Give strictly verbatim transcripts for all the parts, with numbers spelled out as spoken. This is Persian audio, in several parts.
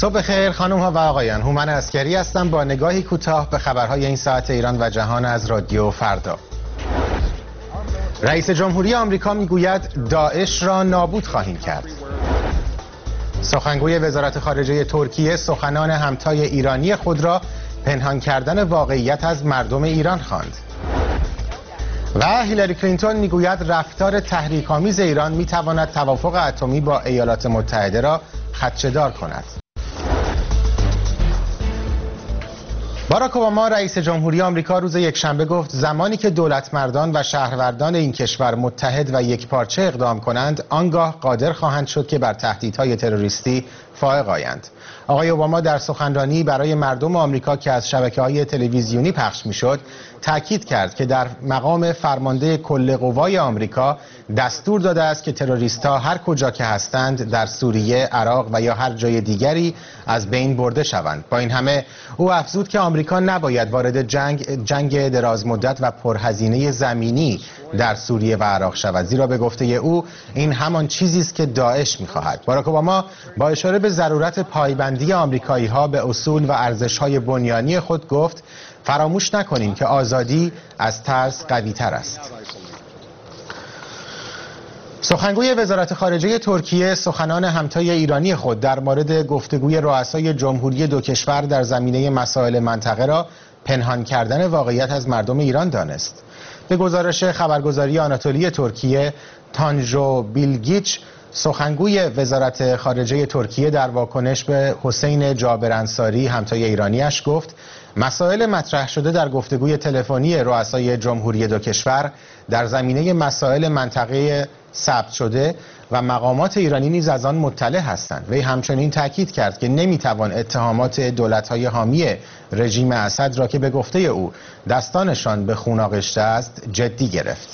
صبح خیر خانم ها و آقایان، هومن عسکری هستم با نگاهی کوتاه به خبرهای این ساعت ایران و جهان از رادیو فردا. رئیس جمهوری آمریکا میگوید داعش را نابود خواهیم کرد. سخنگوی وزارت خارجه ترکیه سخنان همتای ایرانی خود را پنهان کردن واقعیت از مردم ایران خواند. و هیلاری کلینتون میگوید رفتار تحریک‌آمیز ایران میتواند توافق اتمی با ایالات متحده را خدشه‌دار کند. باراک اوباما رئیس جمهوری آمریکا روز یکشنبه گفت زمانی که دولتمردان و شهروندان این کشور متحد و یکپارچه اقدام کنند، آنگاه قادر خواهند شد که بر تهدیدهای تروریستی فائق آیند. آقای اوباما در سخنرانی برای مردم آمریکا که از شبکه‌های تلویزیونی پخش می‌شد، تاکید کرد که در مقام فرمانده کل قوای آمریکا دستور داده است که تروریست‌ها هر کجا که هستند در سوریه، عراق و یا هر جای دیگری از بین برده شوند. با این همه او افزود که آمریکا نباید وارد جنگ جنگ درازمدت و پرهزینه زمینی در سوریه و عراق شود، زیرا به گفته او این همان چیزی است که داعش می‌خواهد. باراک اوباما با اشاره به ضرورت پایبندی آمریکایی‌ها به اصول و ارزش‌های بنیانی خود گفت فراموش نکنیم که آزادی از ترس قوی‌تر است. سخنگوی وزارت خارجه ترکیه سخنان همتای ایرانی خود در مورد گفتگوی رؤسای جمهوری دو کشور در زمینه مسائل منطقه را پنهان کردن واقعیت از مردم ایران دانست. به گزارش خبرگزاری آناتولی ترکیه، تانجو بیلگیچ سخنگوی وزارت خارجه ترکیه در واکنش به حسین جابر انصاری همتای ایرانیش گفت مسائل مطرح شده در گفتگوی تلفنی رؤسای جمهوری دو کشور در زمینه مسائل منطقه ثبت شده و مقامات ایرانی نیز از آن مطلع هستند. وی همچنین تاکید کرد که نمیتوان اتهامات دولت‌های حامی رژیم اسد را که به گفته او دستانشان به خون آغشته است جدی گرفت.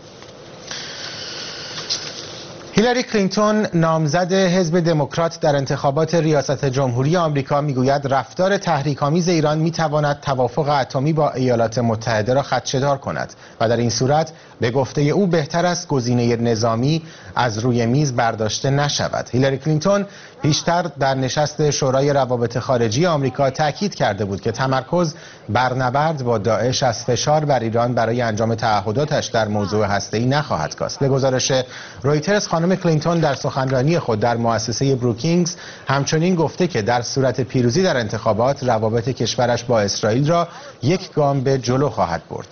هیلاری کلینتون نامزد حزب دموکرات در انتخابات ریاست جمهوری آمریکا میگوید رفتار تحریک‌آمیز ایران میتواند توافق اتمی با ایالات متحده را خدشه‌دار کند و در این صورت به گفته او بهتر است گزینه نظامی از روی میز برداشته نشود. هیلاری کلینتون پیشتر در نشست شورای روابط خارجی آمریکا تاکید کرده بود که تمرکز بر نبرد با داعش از فشار بر ایران برای انجام تعهداتش در موضوع هسته‌ای نخواهد کاست. به گزارش رویترز خانم کلینتون در سخنرانی خود در مؤسسه بروکینگز همچنین گفته که در صورت پیروزی در انتخابات روابط کشورش با اسرائیل را یک گام به جلو خواهد برد.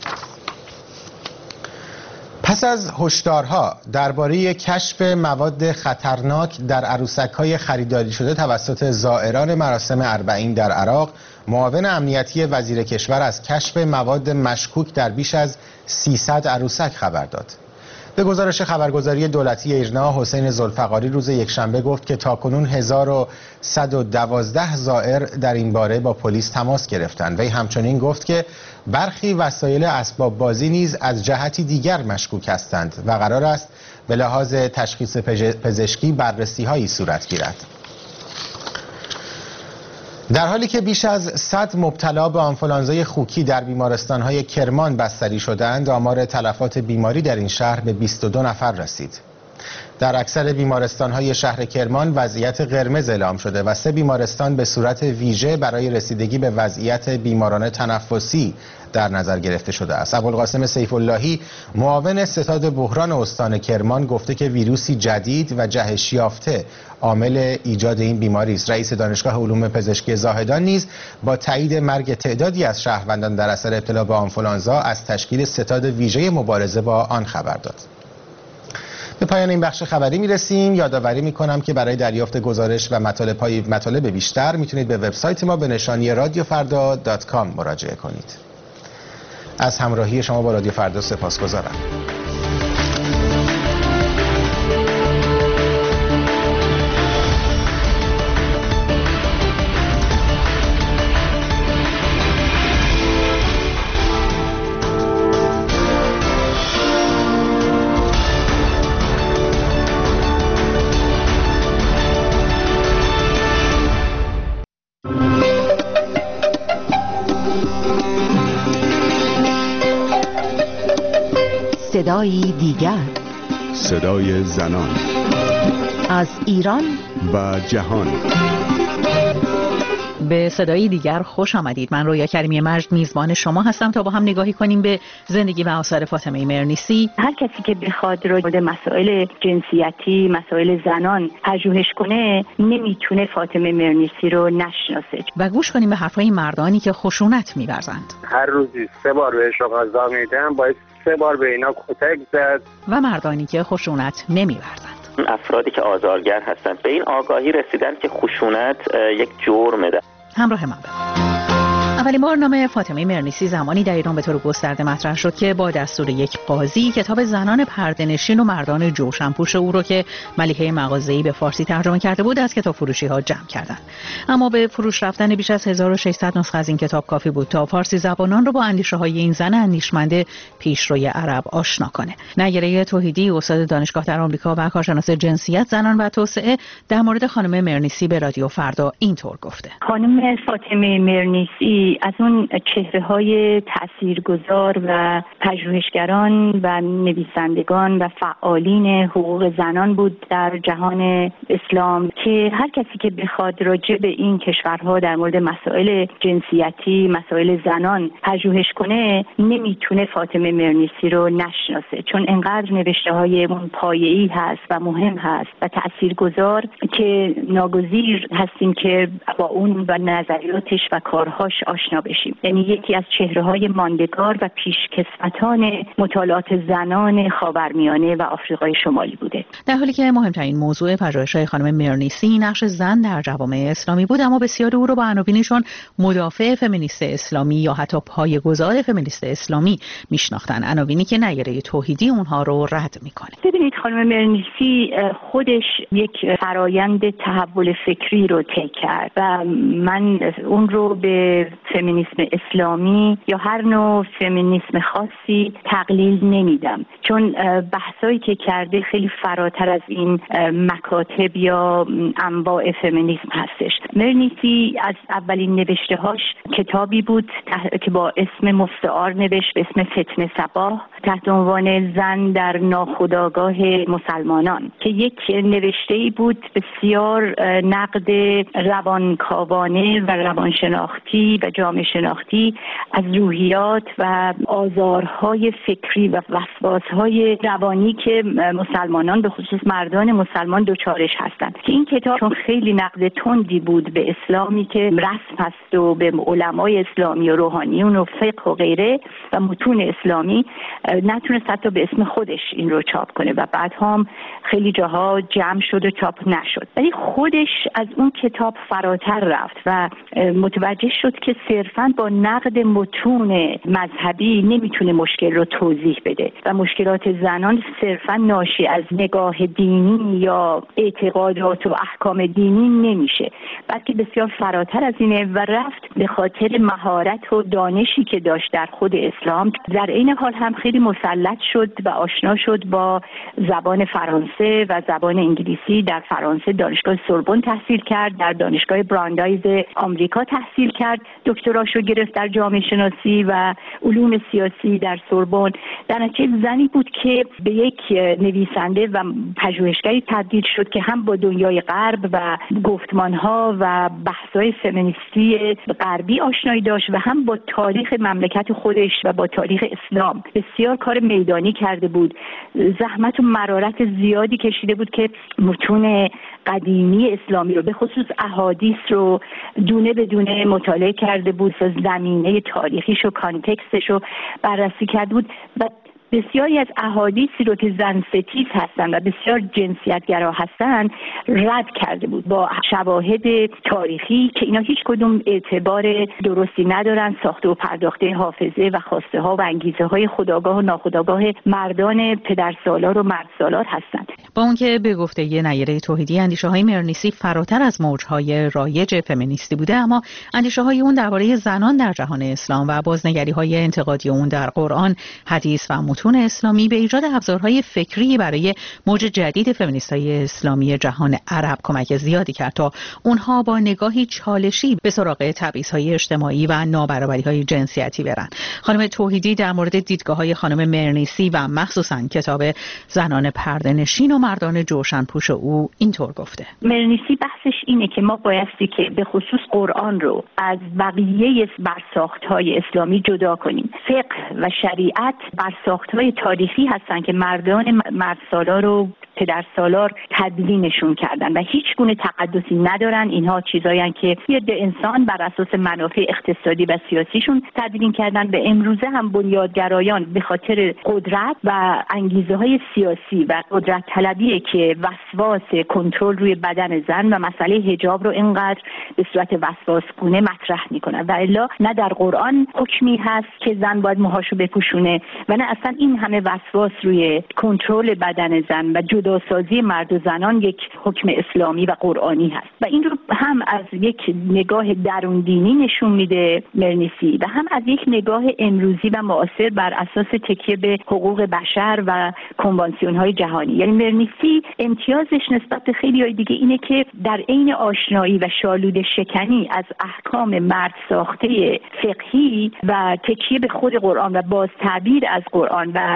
پس از هشدارها درباره کشف مواد خطرناک در عروسک‌های خریداری شده توسط زائران مراسم اربعین در عراق، معاون امنیتی وزیر کشور از کشف مواد مشکوک در بیش از سیصد عروسک خبر داد. به گزارش خبرگزاری دولتی ایرنا، حسین ذوالفقاری روز یکشنبه گفت که تاکنون هزار و صد و دوازده زائر در این باره با پلیس تماس گرفتند. وی همچنین گفت که برخی وسایل اسباب بازی نیز از جهتی دیگر مشکوک هستند و قرار است به لحاظ تشخیص پزشکی بررسی‌هایی صورت گیرد. در حالی که بیش از صد مبتلا به آنفولانزای خوکی در بیمارستان‌های کرمان بستری شدند، آمار تلفات بیماری در این شهر به بیست و دو نفر رسید. در اکثر بیمارستان‌های شهر کرمان وضعیت قرمز اعلام شده و سه بیمارستان به صورت ویژه برای رسیدگی به وضعیت بیماران تنفسی در نظر گرفته شده است. ابوالقاسم سیف اللهی معاون ستاد بحران استان کرمان گفته که ویروسی جدید و جهش یافته عامل ایجاد این بیماری است. رئیس دانشگاه علوم پزشکی زاهدان نیز با تایید مرگ تعدادی از شهروندان در اثر ابتلا به آنفولانزا از تشکیل ستاد ویژه مبارزه با آن خبر داد. به پایان این بخش خبری میرسیم. یادآوری میکنم که برای دریافت گزارش و مطالب های مطالب بیشتر میتونید به وبسایت ما به نشانی رادیو فردا دات کام مراجعه کنید. از همراهی شما با رادیو فردا سپاسگزارم. صدای دیگر، صدای زنان از ایران و جهان. به صدای دیگر خوش آمدید. من رویا کریمی مجد میزبان شما هستم تا با هم نگاهی کنیم به زندگی و آثار فاطمه مرنیسی. هر کسی که بخواد راجع به مسائل جنسیتی، مسائل زنان پژوهش کنه نمیتونه فاطمه مرنیسی رو نشناسه. و گوش کنیم به حرفای مردانی که خشونت می‌ورزند. هر روزی سه بار بهش غذا میدم، باید سه بار به اینا کتک زد. و مردانی که خشونت نمی‌ورزند. افرادی که آزارگر هستند به این آگاهی رسیدن که خشونت یک جرمه. همراه من باشید. اولین بار نام فاطمه مرنیسی زمانی در ایران به طور گسترده مطرح شد که با دستور یک قاضی کتاب زنان پرده‌نشین و مردان جوشن‌پوش او رو که ملیحه مغازه‌ای به فارسی ترجمه کرده بود از کتاب فروشی‌ها جمع کردند. اما به فروش رفتن بیش از هزار و ششصد نسخه از این کتاب کافی بود تا فارسی زبانان رو با اندیشه‌های این زن اندیشمند پیشروی عرب آشنا کنه. نیره توحیدی، استاد دانشگاه در آمریکا و کارشناس جنسیت، زنان و توسعه، در مورد خانم مرنیسی به رادیو فردا اینطور گفته: خانم فاطمه مرنیسی از اون چهره‌های تاثیرگذار و پژوهشگران و نویسندگان و فعالین حقوق زنان بود در جهان اسلام که هر کسی که بخواد راجع به این کشورها در مورد مسائل جنسیتی، مسائل زنان پژوهش کنه نمیتونه فاطمه مرنیسی رو نشناسه، چون انقدر نوشته‌های اون پایه‌ای هست و مهم هست و تاثیرگذار که ناگزیر هستیم که با اون و نظریاتش و کارهاش آشنا بشیم. یعنی یکی از چهره‌های ماندگار و پیشکسوتان مطالعات زنان خاورمیانه و آفریقای شمالی بوده. در حالی که مهمترین موضوع پژوهش‌های خانم مرنیسی نقش زن در جوامع اسلامی بود، اما بسیاری او را با عناوینشون مدافع فمینیست اسلامی یا حتی پایه‌گذار فمینیست اسلامی میشناختن، عناوینی که نیره توحیدی اونها رو رد میکنه. ببینید خانم مرنیسی خودش یک فرایند تحول فکری رو طی کرد و من اون رو به فمینیسم اسلامی یا هر نوع فمینیسم خاصی تقلیل نمیدم، چون بحثایی که کرده خیلی فراتر از این مکاتب یا انواع فمینیسم هستش. مرنیسی از اولین نوشته‌هاش کتابی بود که با اسم مستعار نوشت به اسم فتنه صباح تحت عنوان زن در ناخودآگاه مسلمانان که یک نوشته‌ای بود بسیار نقد روانکاوانه و روانشناختی و جامعه شناختی از روحیات و آزارهای فکری و وسواسهای روانی که مسلمانان به خصوص مردان مسلمان دچارش هستند. که این کتاب چون خیلی نقد تندی بود به اسلامی که رسم هست و به علمای اسلامی و روحانیون و فقه و غیره و متون اسلامی، نتونست حتی به اسم خودش این رو چاپ کنه و بعد هم خیلی جاها جمع شد و چاپ نشد. ولی خودش از اون کتاب فراتر رفت و متوجه شد که صرفاً با نقد متون مذهبی نمیتونه مشکل رو توضیح بده و مشکلات زنان صرفاً ناشی از نگاه دینی یا اعتقادات و احکام دینی نمیشه، بلکه بسیار فراتر از اینه و رفت به خاطر مهارت و دانشی که داشت در خود اسلام، در این حال هم خیلی مسلط شد و آشنا شد با زبان فرانسه و زبان انگلیسی. در فرانسه دانشگاه سوربن تحصیل کرد، در دانشگاه براندایز آمریکا تحصیل کرد، دکتراشو گرفت در جامعه شناسی و علوم سیاسی در سوربن. در نتیجه زنی بود که به یک نویسنده و پژوهشگری تبدیل شد که هم با دنیای غرب و گفتمانها و بحث‌های فمینیستی غربی آشنایی داشت و هم با تاریخ مملکت خودش و با تاریخ اسلام بسیار کار میدانی کرده بود. زحمت و مرارت زیادی کشیده بود که متون قدیمی اسلامی رو به خصوص احادیث رو دونه به دونه مطالعه کرده بود و زمینه تاریخیش و کانتکستش رو بررسی کرده بود و بسیاری از احادیثی رو که زن ستیز هستن و بسیار جنسیتگرا هستن رد کرده بود با شواهد تاریخی که اینا هیچ کدوم اعتبار درستی ندارن، ساخته و پرداخته حافظه و خواسته ها و انگیزه های خودآگاه و ناخودآگاه مردان پدرسالار و مردسالار هستند. با اون که به گفته ی نیره توحیدی اندیشه های مرنیسی فراتر از موجهای رایج فمینیستی بوده، اما اندیشه های اون درباره زنان در جهان اسلام و بازنگری های انتقادی اون در قرآن، حدیث و متون افلاطون اسلامی به ایجاد ابزارهای فکری برای موج جدید فمینیست‌های اسلامی جهان عرب کمک زیادی کرد تا اونها با نگاهی چالشی به سراغ تبعیض‌های اجتماعی و نابرابری‌های جنسیتی برن. خانم توحیدی در مورد دیدگاه‌های خانم مرنیسی و مخصوصاً کتاب زنان پرده‌نشین و مردان جوشنپوش او اینطور گفته: مرنیسی بحثش اینه که ما بایستی که به خصوص قرآن رو از بقیه برساخت‌های اسلامی جدا کنیم. فقه و شریعت برساخت‌های تاریخی هستن که مردان مردسالار رو پدر سالار تدوینشون کردن و هیچ گونه تقدسی ندارن. اینها چیزایی که یه انسان بر اساس منافع اقتصادی و سیاسیشون تدوین کردن. به امروزه هم بنیادگرایان به خاطر قدرت و انگیزه های سیاسی و قدرت طلبیه که وسواس کنترل روی بدن زن و مسئله حجاب رو اینقدر به صورت وسواسگونه مطرح میکنن و الا نه در قرآن حکمی هست که زن باید موهاشو بپوشونه و نه اصلا این همه وسواس روی کنترل بدن زن و جداسازی مرد و زنان یک حکم اسلامی و قرآنی هست و این رو هم از یک نگاه درون دینی نشون میده مرنیسی و هم از یک نگاه امروزی و معاصر بر اساس تکیه به حقوق بشر و کنوانسیون های جهانی. یعنی مرنیسی امتیازش نسبت به خیلی های دیگه اینه که در عین آشنایی و شالود شکنی از احکام مرد ساخته فقهی و تکیه به خود قرآن و باز تعبیر از قرآن و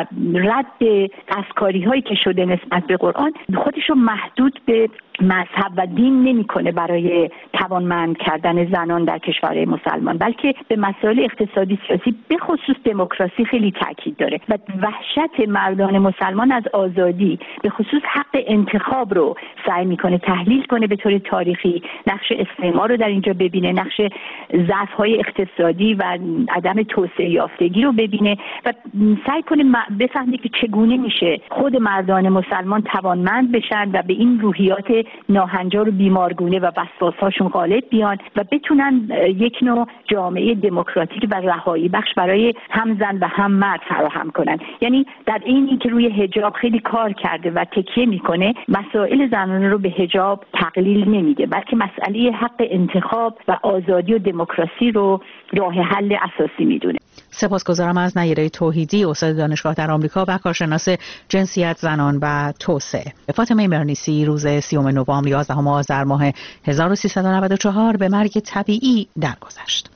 رد دستکاری هایی که شده نسبت به قرآن خودش رو محدود به مذهب و دین نمی‌کنه برای توانمند کردن زنان در کشورهای مسلمان، بلکه به مسائل اقتصادی سیاسی به خصوص دموکراسی خیلی تاکید داره و وحشت مردان مسلمان از آزادی به خصوص حق انتخاب رو سعی می‌کنه تحلیل کنه به طور تاریخی، نقش استعمار رو در اینجا ببینه، نقش ضعف‌های اقتصادی و عدم توسعه یافتگی رو ببینه و سعی کنه بفهمه که چگونه میشه خود مردان مسلمان توانمند بشن و به این روحیات ناهنجار و بیمارگونه و وسواس‌هاشون غالب بیان و بتونن یک نوع جامعه دموکراتیک و رهایی بخش برای هم زن و هم مرد فراهم کنن. یعنی در اینی که روی حجاب خیلی کار کرده و تکیه میکنه، مسائل زنانه رو به حجاب تقلیل نمیده، بلکه مسئله حق انتخاب و آزادی و دموکراسی رو راه حل اساسی میدونه. سپاسگزارم از نیره توحیدی، استاد دانشگاه در آمریکا و کارشناس جنسیت زنان و توسعه. فاطمه مرنیسی روز سیوم نوامبر یازدهم آذر ماه هزار و سیصد و نود و چهار به مرگ طبیعی درگذشت.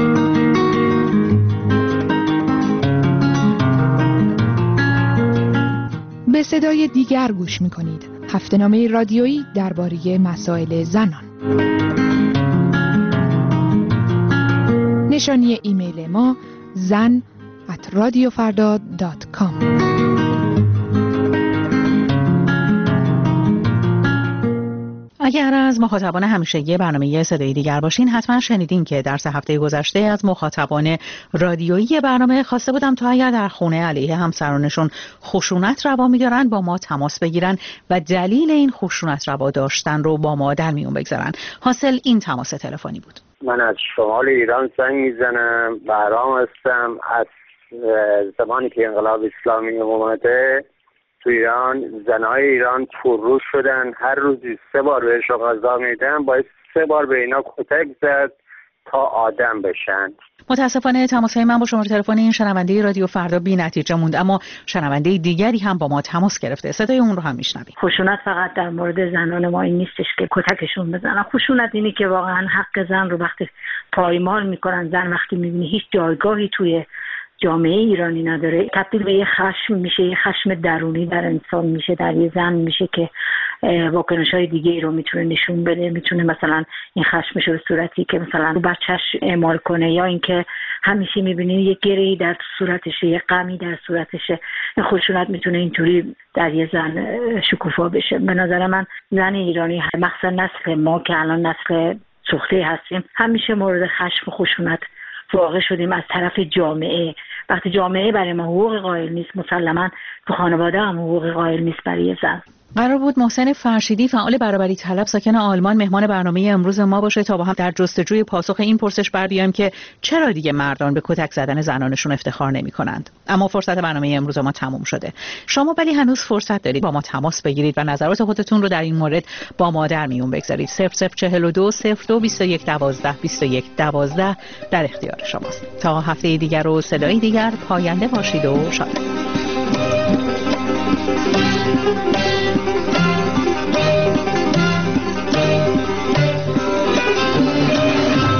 به صدای دیگر گوش می‌کنید. هفته‌نامه رادیویی درباره مسائل زنان. نشانی ایمیل ما زن ات رادیو فردا دات کام. اگر از مخاطبان همیشگی برنامه صدای دیگر باشین، حتما شنیدین که در سه هفته گذشته از مخاطبان رادیویی برنامه خواسته بودم تا اگر در خونه علیه همسرانشون خشونت روا می‌دارن با ما تماس بگیرن و دلیل این خشونت روا داشتن رو با ما در میون بگذارن. حاصل این تماس تلفنی بود. من از شمال ایران زنگ میزنم، بهرام هستم. از زمانی که انقلاب اسلامی اومده تو ایران، زنهای ایران پرروش شدن. هر روزی سه بار بهشون غذا میدن، باید سه بار به اینا کتک زد تا آدم بشن. متاسفانه تماس‌های من با شماره تلفن این شنونده رادیو فردا بی نتیجه موند، اما شنونده دیگری هم با ما تماس گرفته. صدای اون رو هم میشنویم. خشونت فقط در مورد زنان ما این نیستش که کتکشون بزنن. خشونت اینه که واقعا حق زن رو وقتی پایمال میکنن، زن وقتی میبینی هیچ جایگاهی توی جامعه ایرانی نداره، تبدیل به یه خشم میشه، یه خشم درونی در انسان میشه، در یه زن میشه که واکنش‌های دیگه ای رو میتونه نشون بده. میتونه مثلا این خشمش رو به صورتی که مثلا بچه‌ش اعمال کنه، یا اینکه همیشه میبینی یه گره‌ای در صورتشه، یه غمی در صورتشه. این خشونت میتونه اینطوری در یه زن شکوفا بشه. به نظر من زن ایرانی، مخصوصا نسل ما که الان نسل سوخته هستیم، همیشه مورد خشم و خشونت واقع شدیم از طرف جامعه. وقتی جامعه برای ما حقوق قائل نیست، مسلماً تو خانواده هم حقوق قائل نیست برای زن. قرار بود محسن فرشیدی، فعال برابری طلب ساکن آلمان، مهمان برنامه امروز ما باشه تا با هم در جستجوی پاسخ این پرسش بر بیایم که چرا دیگه مردان به کتک زدن زنانشون افتخار نمی کنند. اما فرصت برنامه امروز ما تموم شده. شما ولی هنوز فرصت دارید با ما تماس بگیرید و نظرات خودتون رو در این مورد با ما در میون بگذارید. صفر صفر چهل و دو صفر دو بیست و یک دوازده بیست و یک دوازده در اختیار شماست. تا هفته دیگر و صدای دیگر، پاینده باشید و شاد. شنوید.